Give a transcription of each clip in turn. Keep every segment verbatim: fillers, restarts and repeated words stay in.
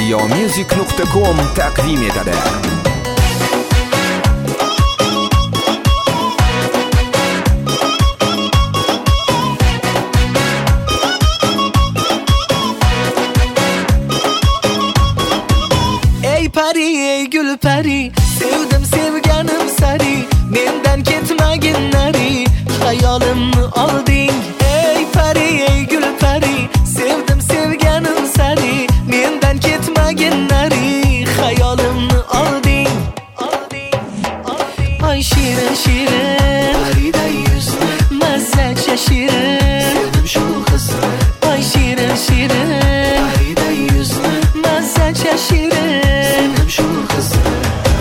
ziyo music nuqta com taqdim etadi. Ey pari, ey gül pari, sevdim sevganim sari, mendan ketmagin nari, hayolimni olding. Ey pari, ey gül pari, sevdim sevganim sari, mendan ketmagin nari, hayolimni olding. Ay shirin shirin, pariday yuzni, mazzacha shirin, sevdim shu qizni. Ay shirin shirin, pariday yuzni, mazzacha shirin, sevdim shu qizni.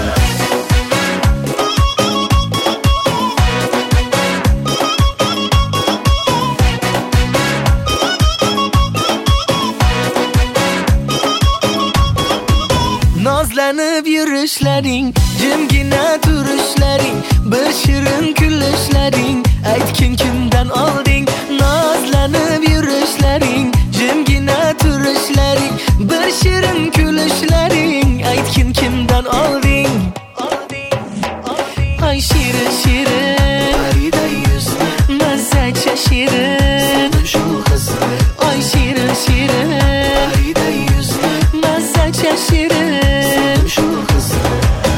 Nozlanib yurishlaring, jimgina turishlaring, bir shirin kulishlaring, aytgin kimdan olding. Nozlanib yurishlaring, jimgina turishlaring, bir shirin kulishlaring, aytgin kimdan olding. Ay shirin shirin, pariday yuzni, mazzacha shirin, sevdim shu qizni. Ay shirin shirin, pariday yuzni, mazzacha shirin, sevdim shu qizni.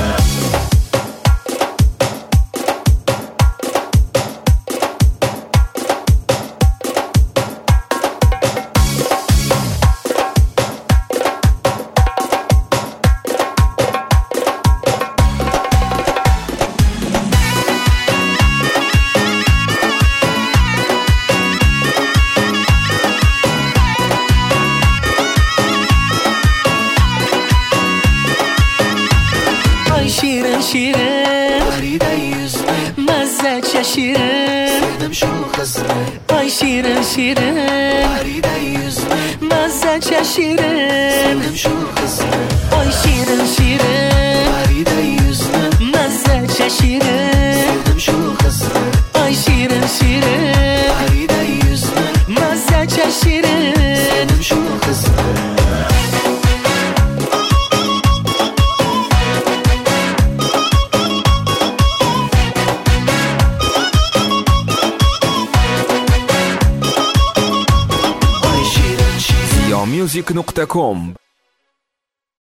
Shirin shirin, pariday yuzni, mazzacha shirin, sevdim shu qizni. Ay shirin shirin, pariday yuzni, mazzacha shirin, sevdim shu qizni. Ay shirin shirin, pariday yuzni, mazzacha shirin, sevdim shu qizni. Ay shirin shirin, pariday yuzni, mazzacha shirin, sevdim shu qizni. ziyo music nuqta com